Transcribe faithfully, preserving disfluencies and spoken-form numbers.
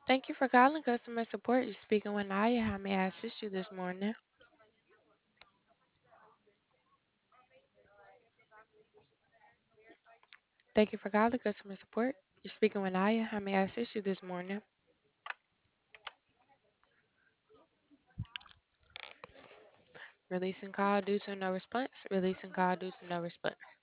Thank you for calling customer support. You're speaking with Naya. How may I assist you this morning? Thank you for calling customer support. You're speaking with Naya. How may I assist you this morning? Releasing call due to no response. Releasing call due to no response.